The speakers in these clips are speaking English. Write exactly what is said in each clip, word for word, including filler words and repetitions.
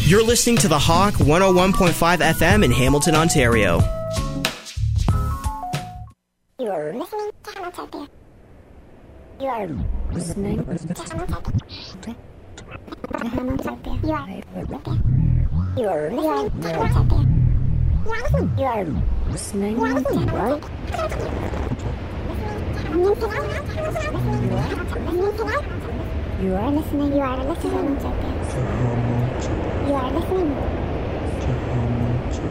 You're listening to The Hawk one oh one point five F M in Hamilton, Ontario. You're listening to Hamilton. You are listening to Hamilton. Hamilton. You are You are listening to Hamilton. You are listening to Hamilton. You are listening. You are listening to You are listening to Hamilton.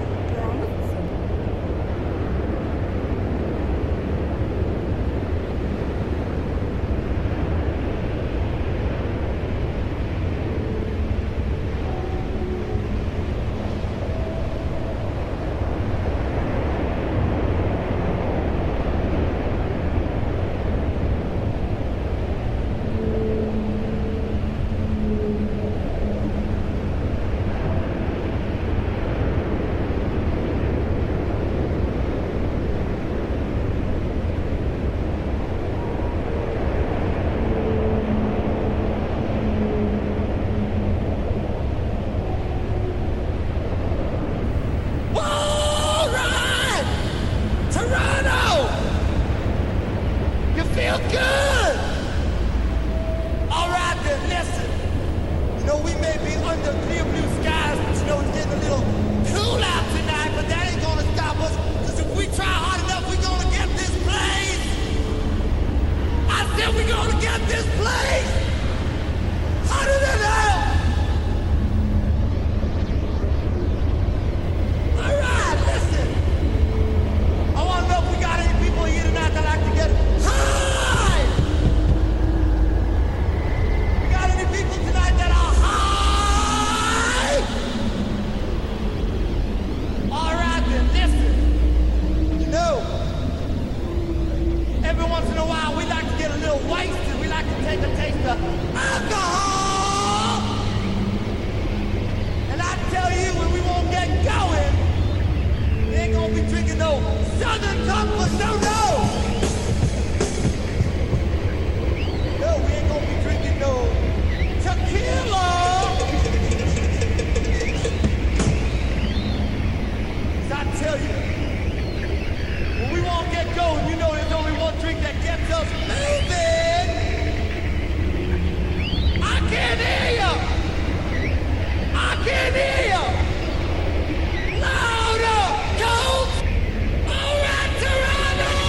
Louder! Coach! All right, Toronto!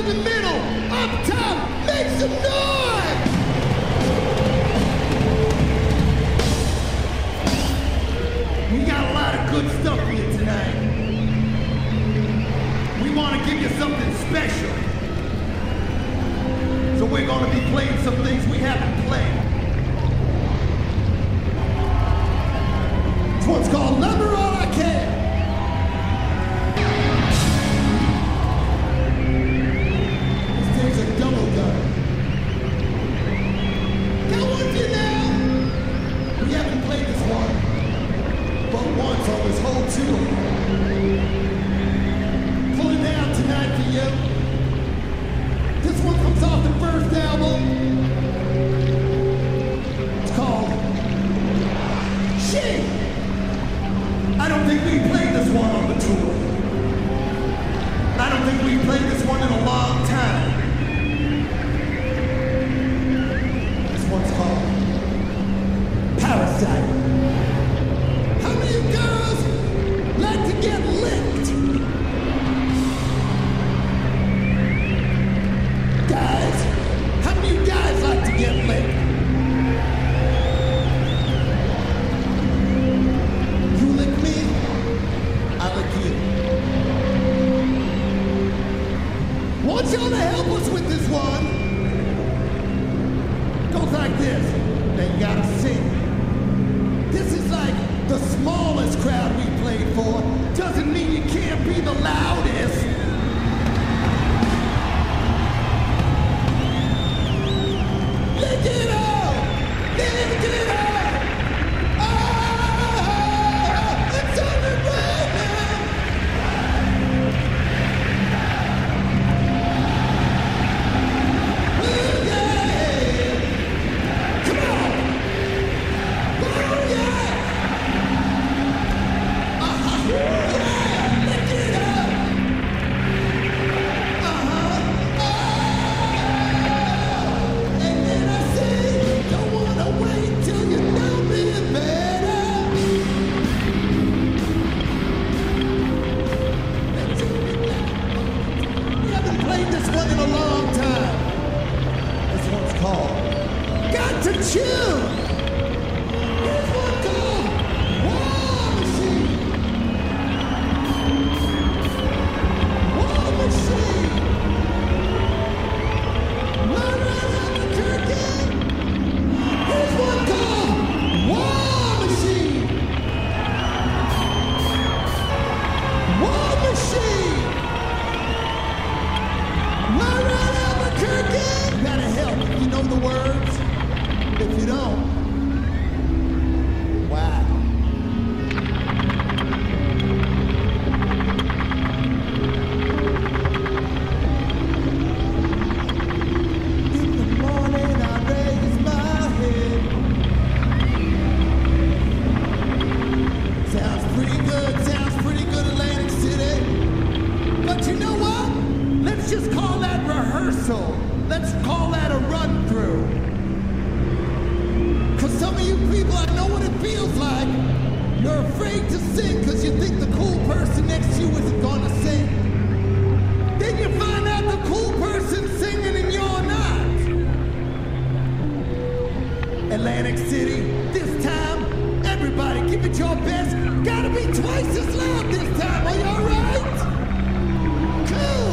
the middle, up top, make some noise! We got a lot of good stuff for you tonight. We want to give you something special. So we're going to be playing some things we haven't played. This one's called Number All I Can. This thing's a double gun. Got one for you now. We haven't played this one, but once on this whole tour. Pulling down tonight for you. This one comes off the first album. It's called She. I don't think we played this one on the tour. I don't think we played this one in a long time. This one's called Parasite. How many of you girls like to get licked? Guys, how many of you guys like to get licked? You lick me, I lick you. Want y'all to help us with this one? Goes like this. Now you gotta sing. This is like the smallest crowd we played for. Doesn't mean you can't be the loudest. Lick it up! Lick it up! Oh, it's on the right now! Oh, yeah! Come on! Oh, yeah! Uh-huh! Yeah! Lick it up! Uh-huh! Oh! And then I say, don't wanna wait till you know me better. We haven't played this one in a long time. This one's called Got to Chill. This one called War Machine. War Machine. Murder Albuquerque. Here's one called War Machine. War Machine. Murder Albuquerque. You gotta help if you know the words. If you don't, wow. In the morning I raise my head. Sounds pretty good, sounds pretty good, Atlantic City. But you know what? Let's just call that rehearsal. Let's call that a run through. Cause some of you people, I know what it feels like. You're afraid to sing because you think the cool person next to you isn't gonna sing. Then you find out the cool person's singing and you're not. Atlantic City, this time, everybody give it your best. Gotta be twice as loud this time, are you alright? Cool!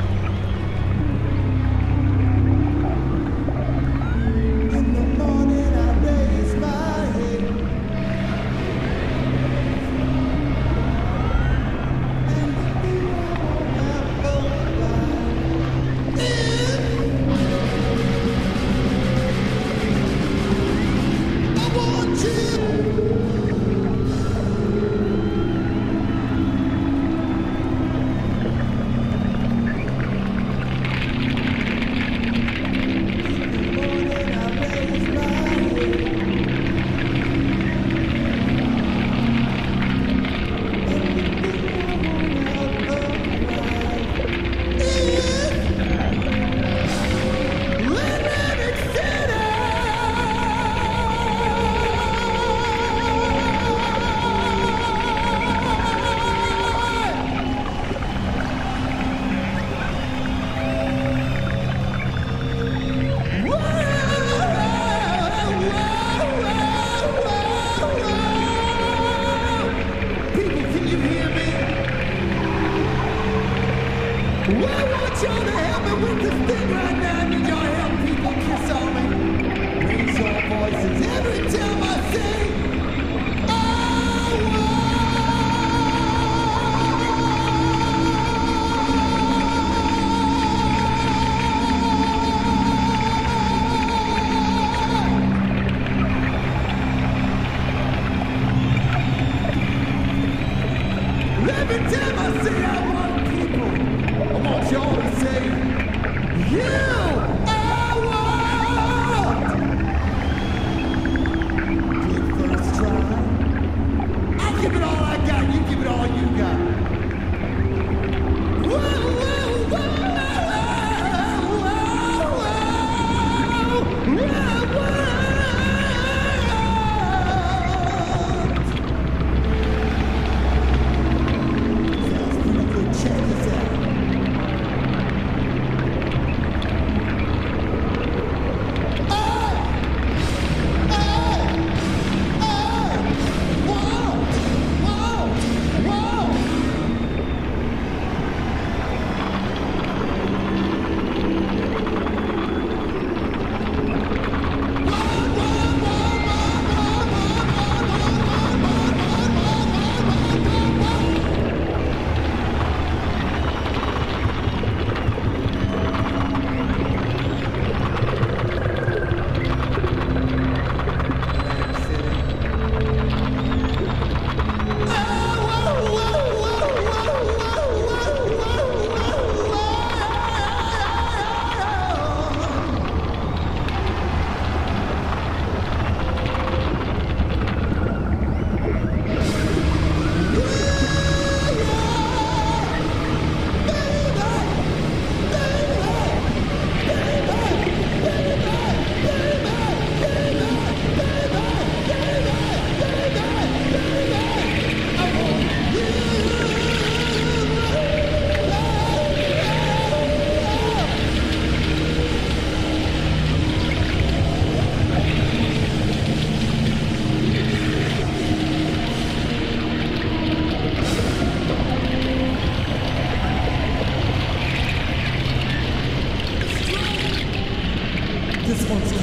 In the morning I raise my head. And you have hope. I want you.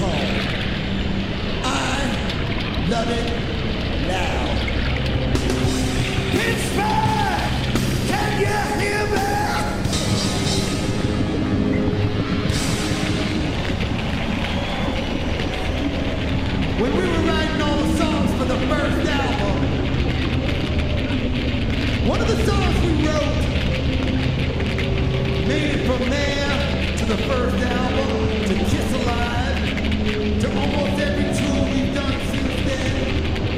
song. I love it loud. Pittsburgh, can you hear me? When we were writing all the songs for the first album, one of the songs we wrote made it from there to the first album, to Kiss Alive, to almost every tour we've done since then.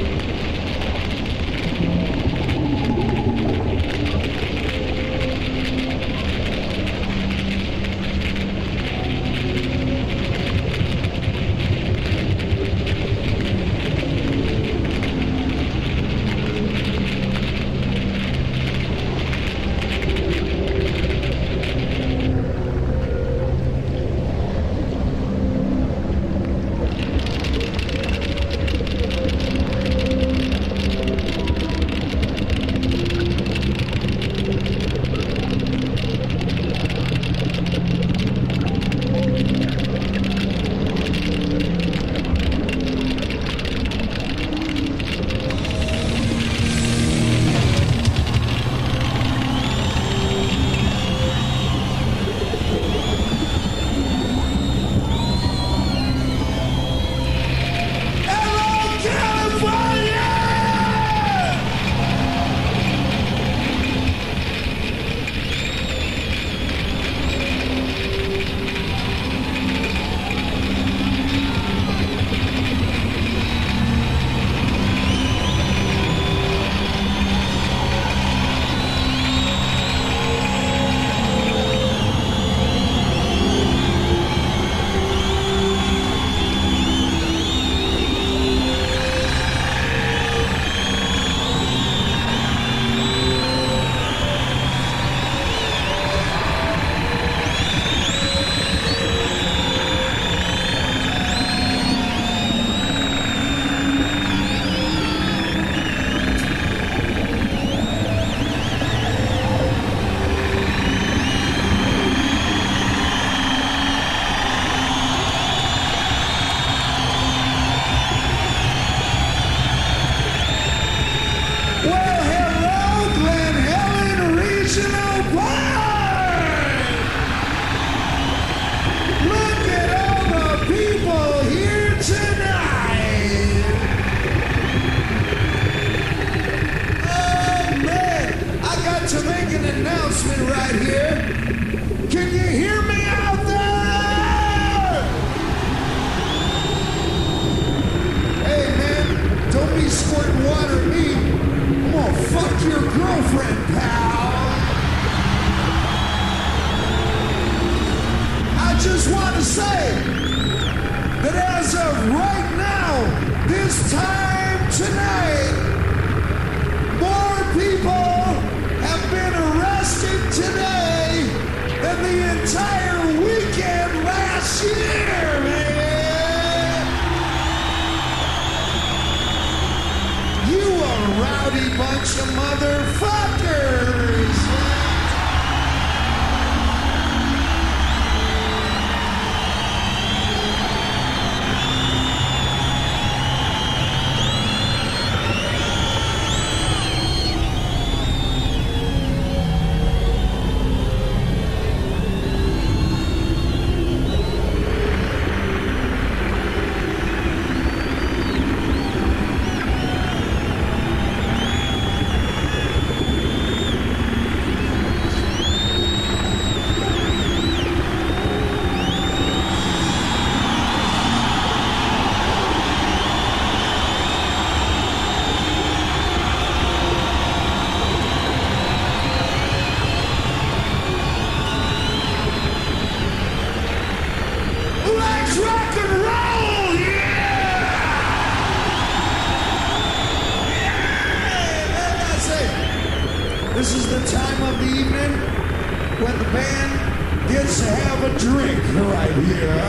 This is the time of the evening when the band gets to have a drink right here.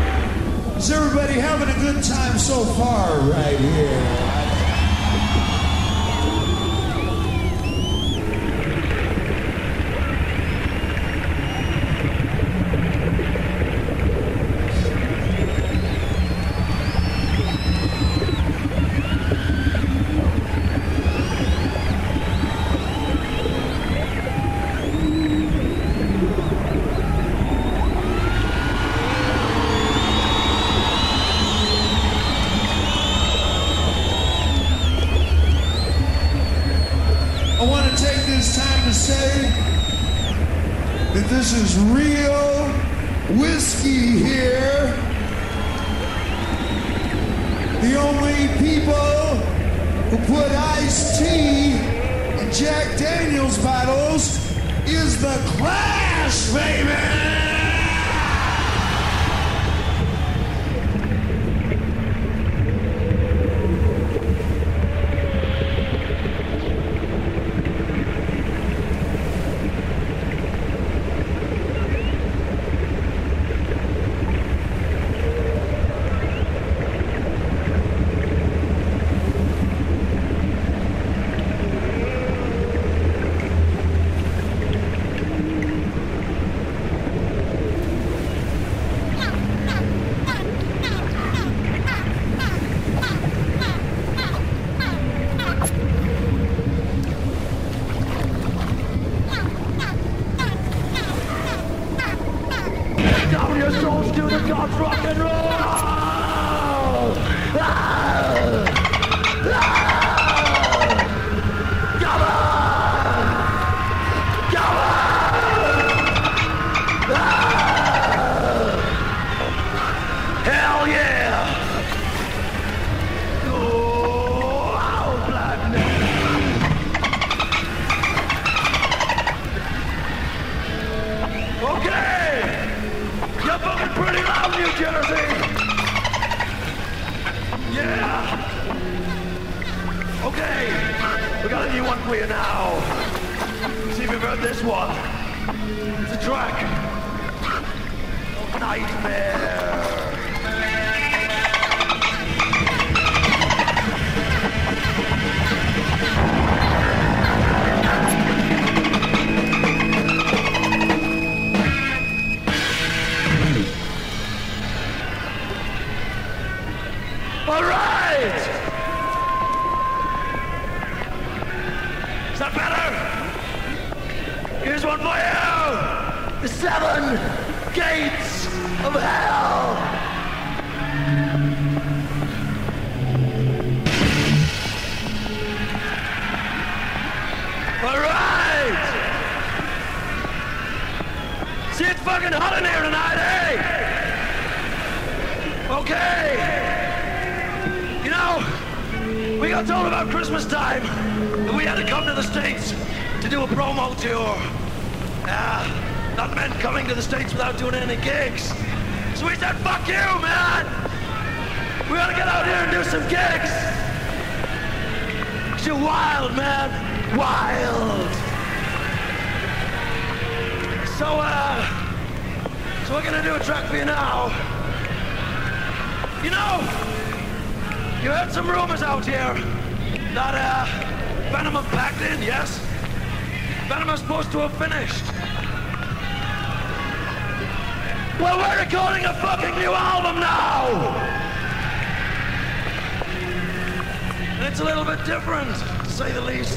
Is everybody having a good time so far right here? that this is real whiskey here. The only people who put iced tea in Jack Daniels bottles is the Clash, baby! Different, to say the least.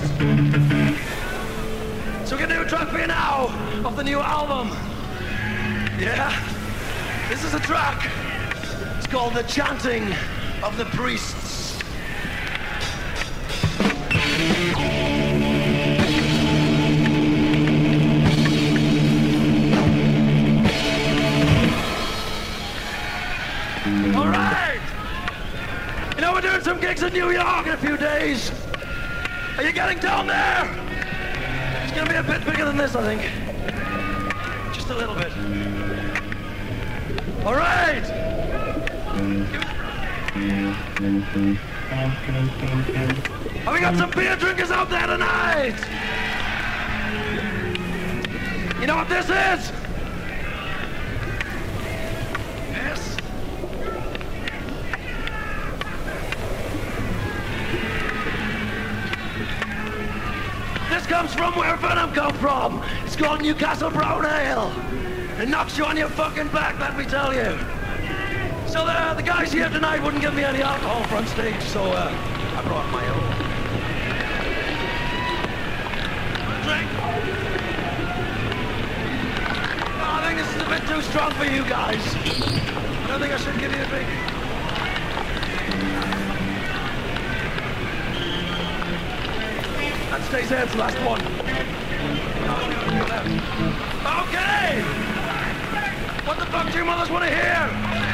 So we're gonna do a track for you now of the new album. Yeah, this is a track. It's called The Chanting of the Priests. All right. You know, we're doing some gigs in New York in a few days. Are you getting down there? It's gonna be a bit bigger than this, I think. Just a little bit. All right. Have we got some beer drinkers out there tonight? You know what this is? Yes. This comes from where Venom come from. It's called Newcastle Brown Ale. It knocks you on your fucking back, let me tell you. So the, the guys here tonight wouldn't give me any alcohol front stage, so uh, I brought my own. Drink. Oh, I think this is a bit too strong for you guys. I don't think I should give you a big... That stays there, it's the last one. Okay! What the fuck do your mothers want to hear?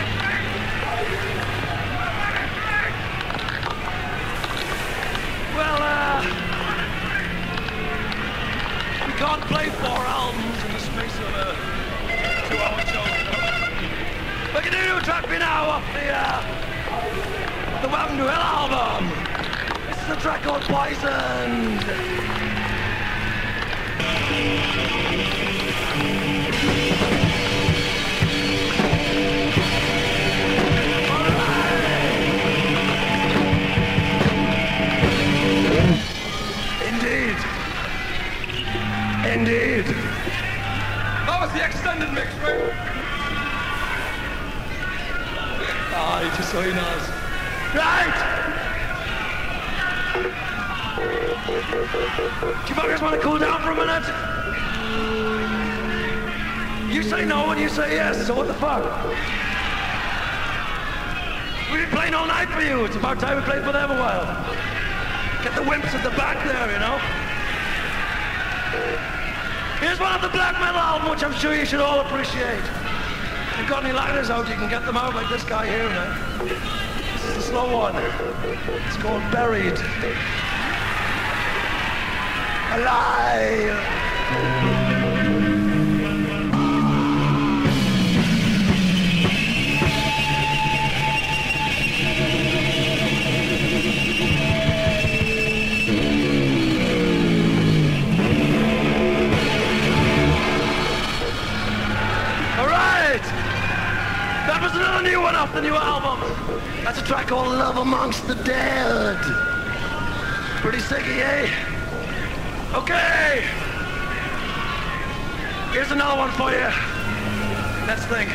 Well, uh... we can't play four albums in the space of a two-hour show. We can do a track for now off the, uh... the Welcome to Hell album. This is a track called Poisoned. Indeed. Indeed. That was the extended mix, right? Ah, oh, just so he knows. Right! Do you fuckers want to cool down for a minute? You say no and you say yes, so what the fuck? We've been playing all night for you. It's about time we played for them a while. Get the wimps at the back there, you know? Here's one of the black metal album, which I'm sure you should all appreciate. If you've got any lighters out, you can get them out like this guy here, man. This is the slow one. It's called Buried. Alive! That was another new one off the new album. That's a track called Love Amongst the Dead. Pretty sticky, eh? Okay. Here's another one for you. Let's think.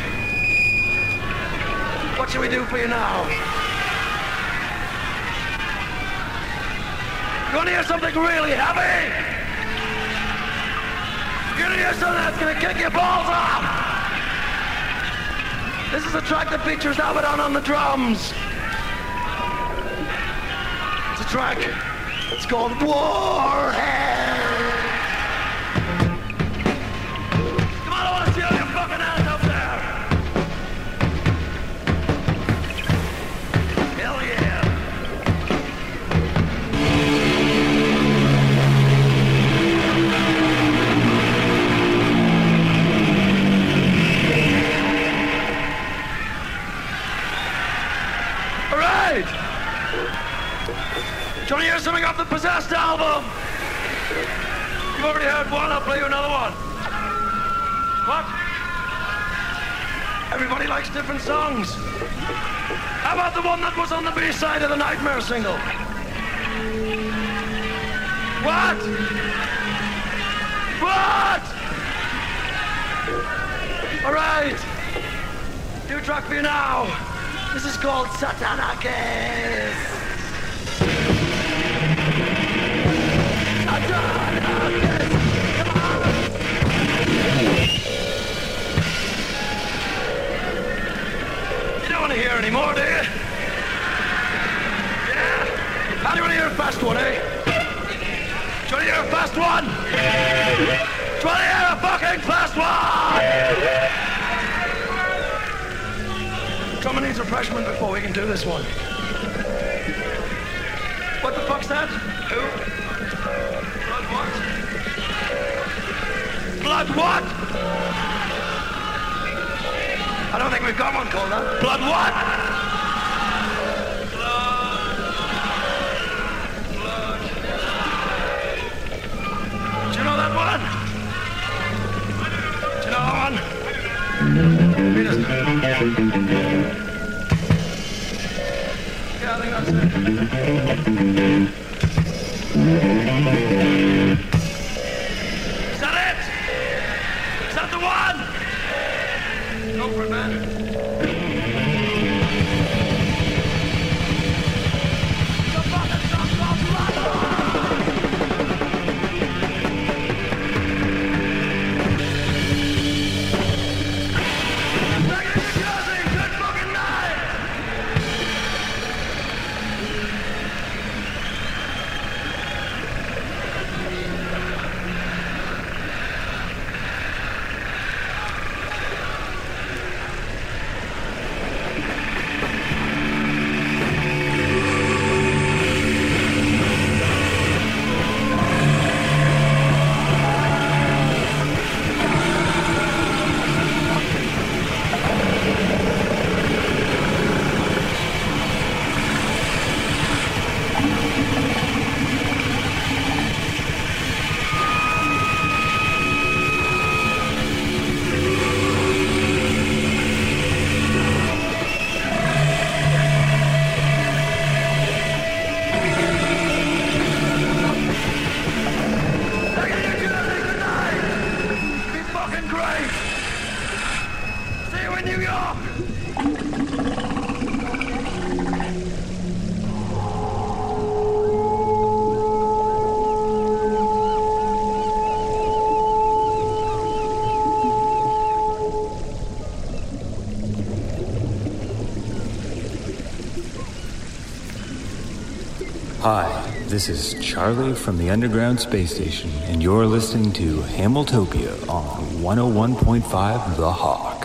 What should we do for you now? You want to hear something really heavy? You're going to hear something that's going to kick your balls off. This is a track that features Abaddon on the drums. It's a track. It's called Warhead. Come on, I want to see all your fucking hands up there. Hell yeah. Do you want to hear something off the Possessed album? You've already heard one, I'll play you another one. What? Everybody likes different songs. How about the one that was on the B-side of the Nightmare single? What? What? All right. New track for you now. This is called Satanicus. You don't want to hear anymore, do you? Yeah? How do you want to hear a fast one, eh? Do you want to hear a fast one? Do you want to hear a fucking fast one? Drummer needs refreshment before we can do this one. What the fuck's that? Who? Blood what? Blood what? I don't think we've got one called that. Blood what? Blood. Blood. Do you know that one? Do you know that one? He doesn't. Yeah, I think that's it. Is that it? Is that the one? Go for it, man. The fucking stuff off right on! Take it to Jersey! Good fucking night! Hi, this is Charlie from the Underground Space Station, and you're listening to Hamiltopia on one oh one point five The Hawk.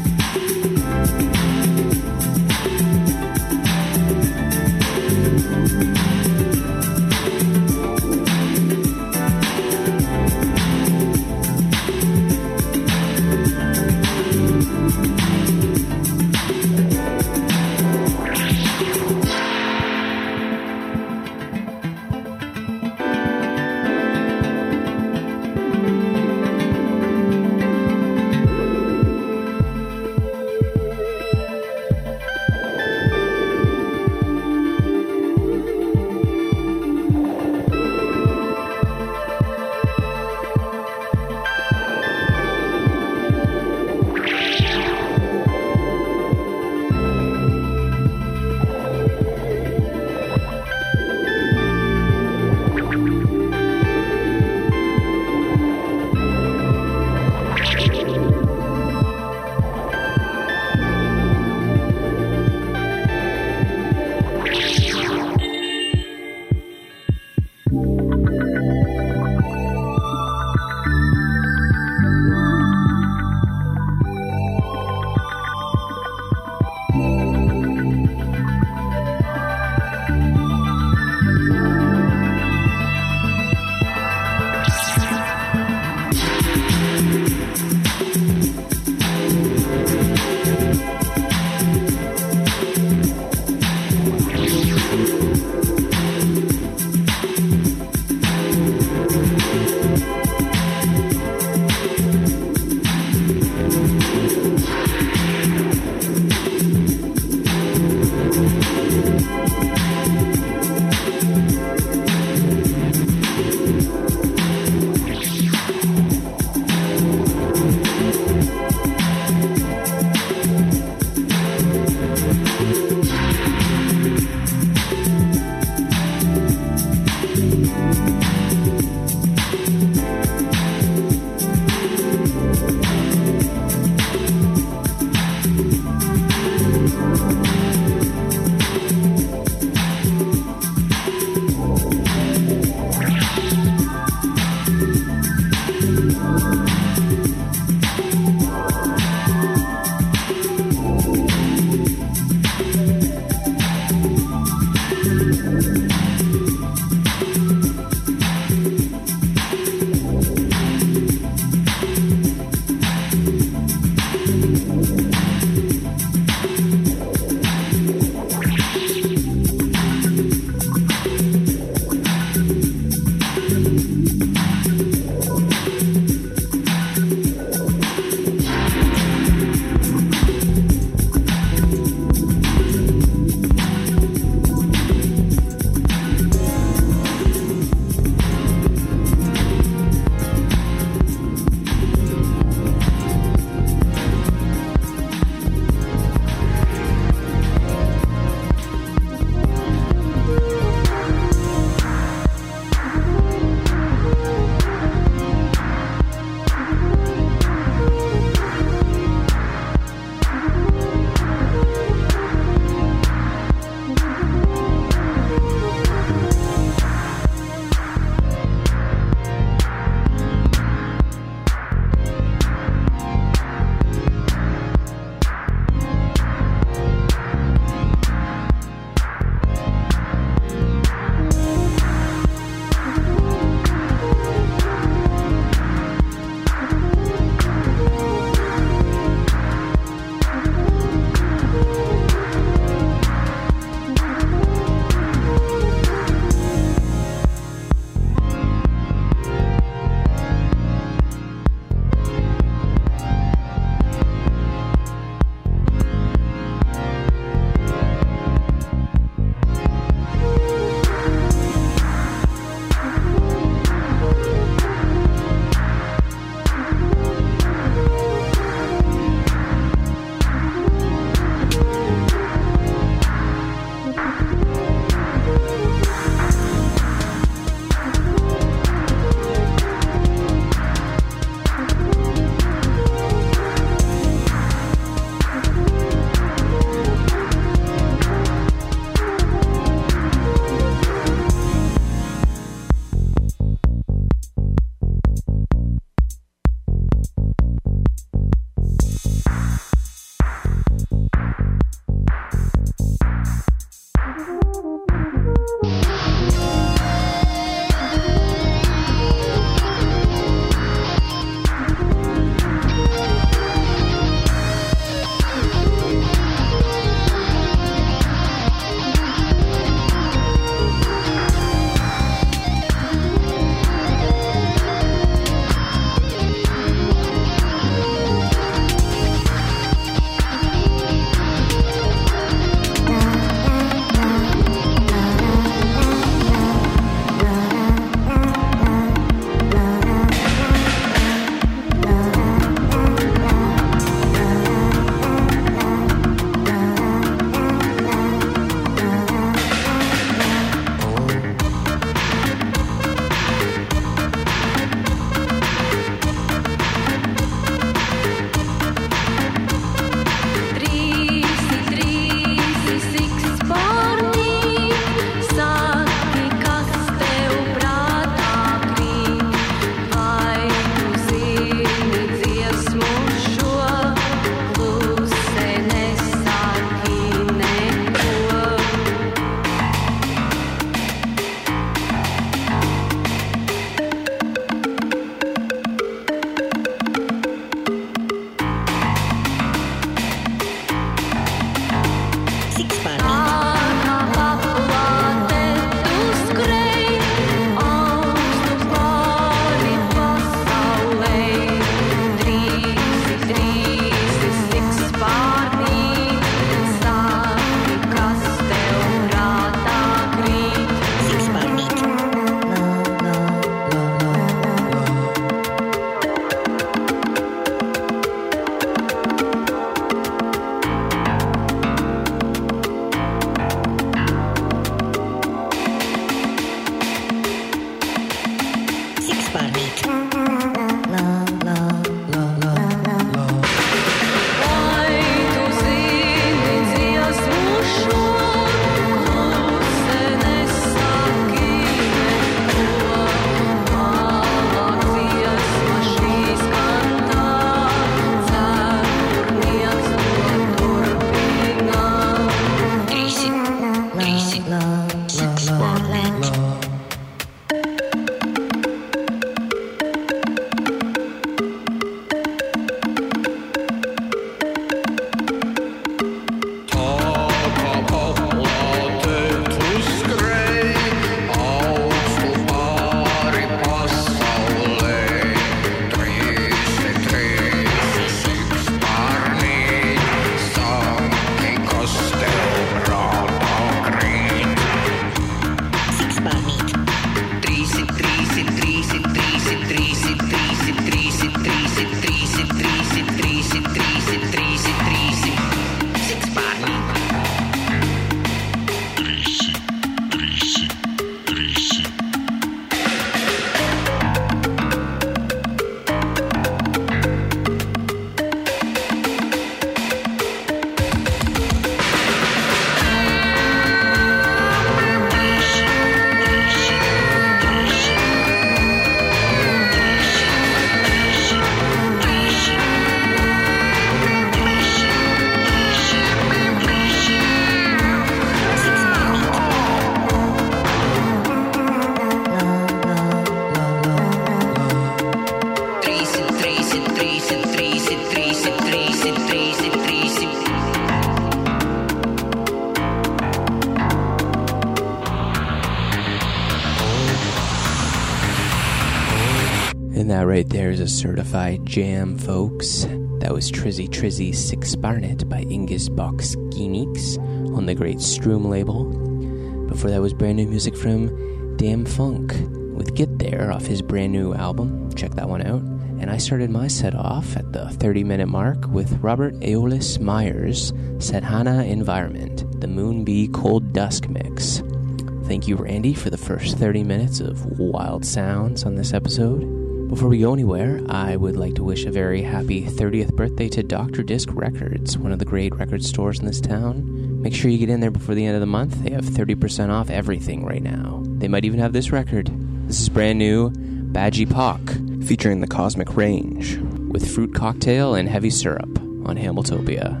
And that right there is a certified jam, folks. That was Trizzy Trizzy Six Barnet by Ingus Box Geemix on the great Stroom label. Before that was brand new music from Damn Funk with Get There off his brand new album. Check that one out. And I started my set off at the thirty minute mark with Robert Aeolus Myers' Sadhana Environment, the Moonbee Cold Dusk mix. Thank you, Randy, for the first thirty minutes of wild sounds on this episode. Before we go anywhere, I would like to wish a very happy thirtieth birthday to Doctor Disc Records, one of the great record stores in this town. Make sure you get in there before the end of the month. They have thirty percent off everything right now. They might even have this record. This is brand new, Badgie Pock, featuring the Cosmic Range, with Fruit Cocktail and Heavy Syrup on Hamiltopia.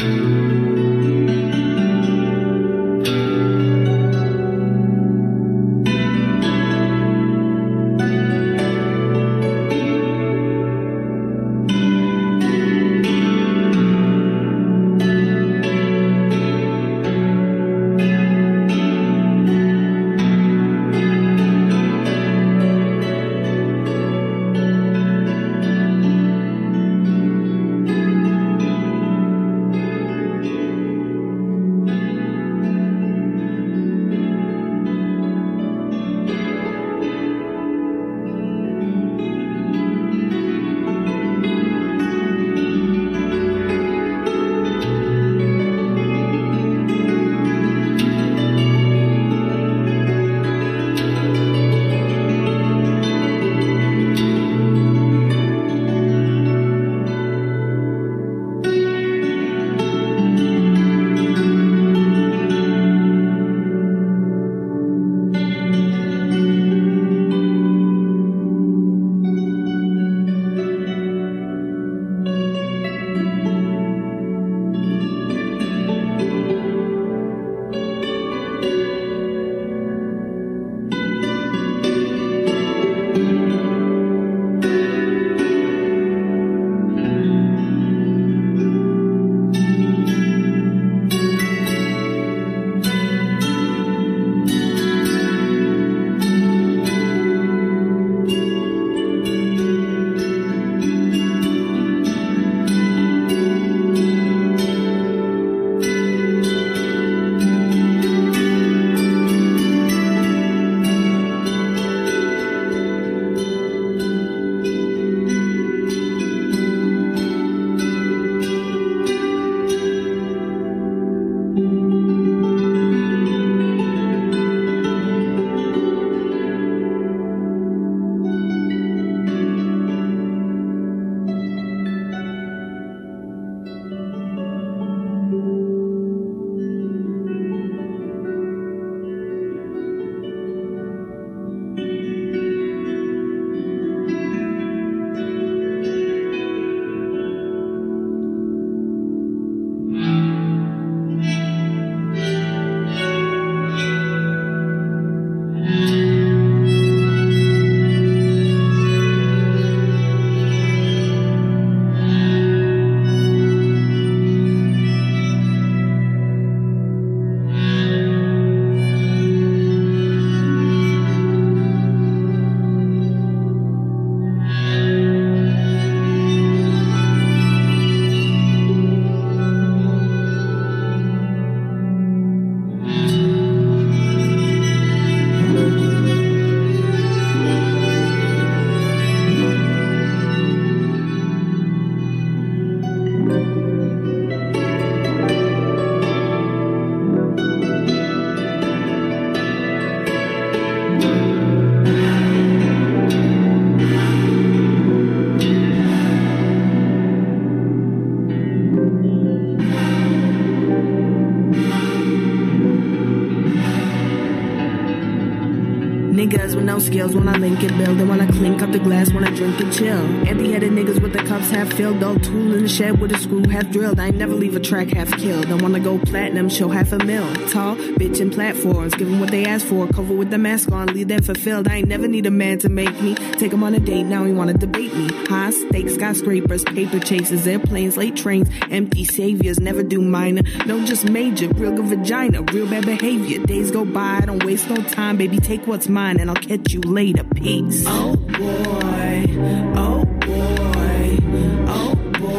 Niggas with no skills when I link and build, and when I clink up the glass when I drink and chill. Empty-headed niggas with the cups half filled, dull tool in the shed with a screw half drilled. I ain't never leave a track half killed. I wanna go platinum, show half a mil. Tall, bitch in platforms, give them what they ask for. Cover with the mask on, leave them fulfilled. I ain't never need a man to make me. Take him on a date, now he wanna debate me. High stakes, skyscrapers, paper chases, airplanes, late trains, empty saviors, never do minor. No, just major, real good vagina, real bad behavior. Days go by, I don't waste no time, baby, take what's mine and I'll catch you later, peace. Oh boy, oh boy, oh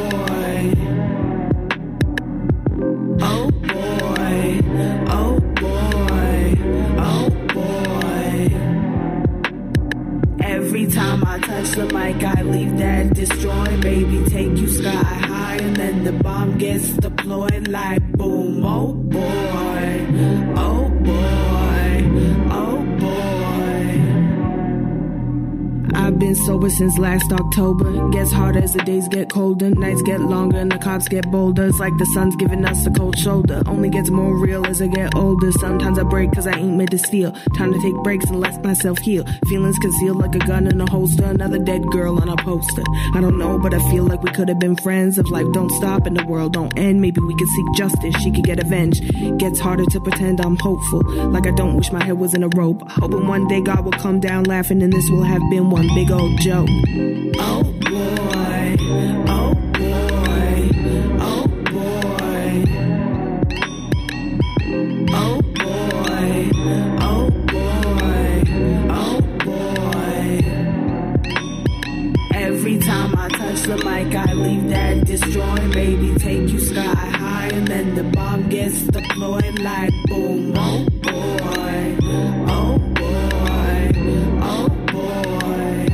boy, oh boy, oh boy, oh boy. Every time I touch the mic, I leave that destroyed, baby, take you sky high and then the bomb gets deployed like boom. Oh boy, oh boy, oh boy. I've been been sober since last October. Gets harder as the days get colder, nights get longer and the cops get bolder. It's like the sun's giving us the cold shoulder. Only gets more real as I get older. Sometimes I break cause I ain't made of steel. Time to take breaks and let myself heal. Feelings concealed like a gun in a holster. Another dead girl on a poster. I don't know, but I feel like we could have been friends. If life don't stop and the world don't end, maybe we could seek justice, she could get avenged. Gets harder to pretend I'm hopeful, like I don't wish my head was in a rope. Hoping one day God will come down laughing and this will have been one big old joke. Oh boy, oh boy, oh boy, oh boy, oh boy, oh boy. Every time I touch the mic, I leave that destroying, baby, take you sky high, and then the bomb gets deployed like boom. Oh boy, oh boy, oh boy.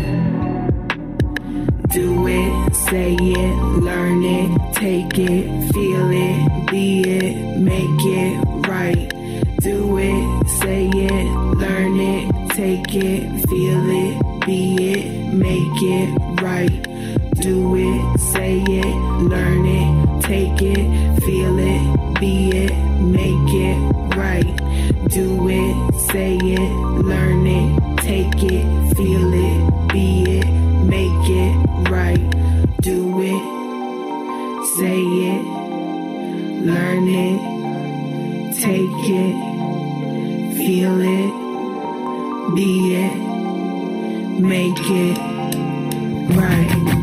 Do it, say it, learn it, take it, feel it, be it, make it right. Do it, say it, learn it, take it, feel it, be it, make it right. Do it, say it, learn it, take it, feel it, be it, make it right. Do it, say it, learn it, take it, feel it, be it, make it right. Do it, say it, learn it, take it, feel it, be it, make it right.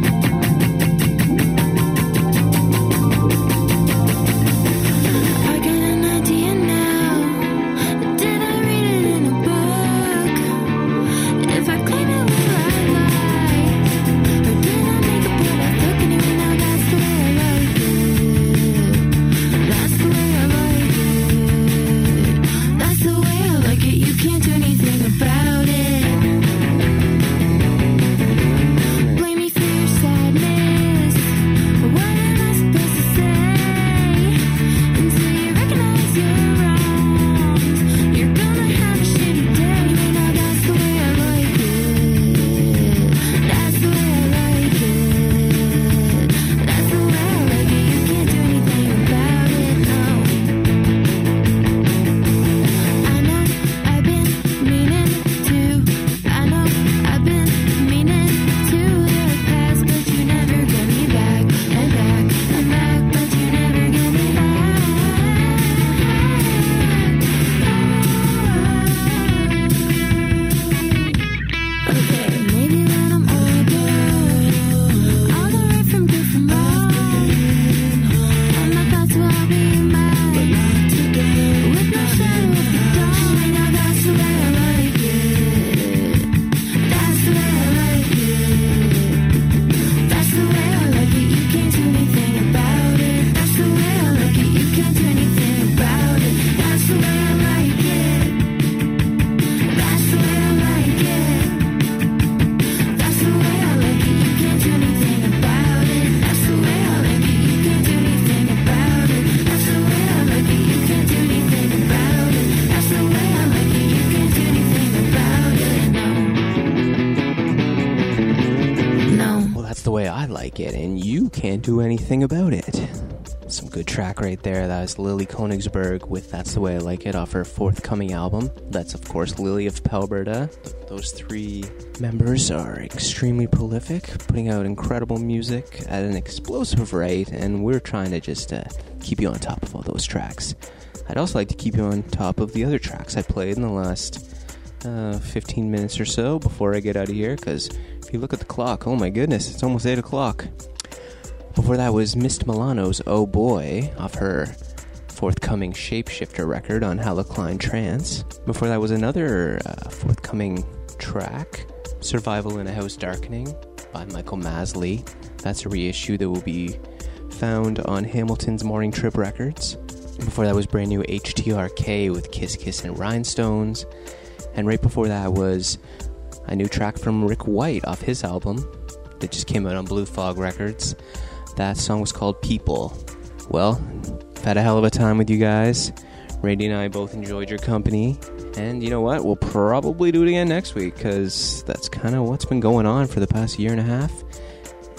It, and you can't do anything about it. Some good track right there. That was Lily Konigsberg with That's the Way I Like It off her forthcoming album. That's, of course, Lily of Palberta. Those three members are extremely prolific, putting out incredible music at an explosive rate, and we're trying to just uh, keep you on top of all those tracks. I'd also like to keep you on top of the other tracks I played in the last uh, fifteen minutes or so before I get out of here, because if you look at the clock, oh my goodness, it's almost eight o'clock. Before that was Mist Milano's Oh Boy off her forthcoming Shapeshifter record on Halocline Trance. Before that was another uh, forthcoming track, Survival in a House Darkening by Michael Masley. That's a reissue that will be found on Hamilton's Morning Trip Records. Before that was brand new H T R K with Kiss Kiss and Rhinestones. And right before that was a new track from Rick White off his album that just came out on Blue Fog Records. That song was called People. Well, I've had a hell of a time with you guys. Randy and I both enjoyed your company. And you know what? We'll probably do it again next week, because that's kind of what's been going on for the past year and a half.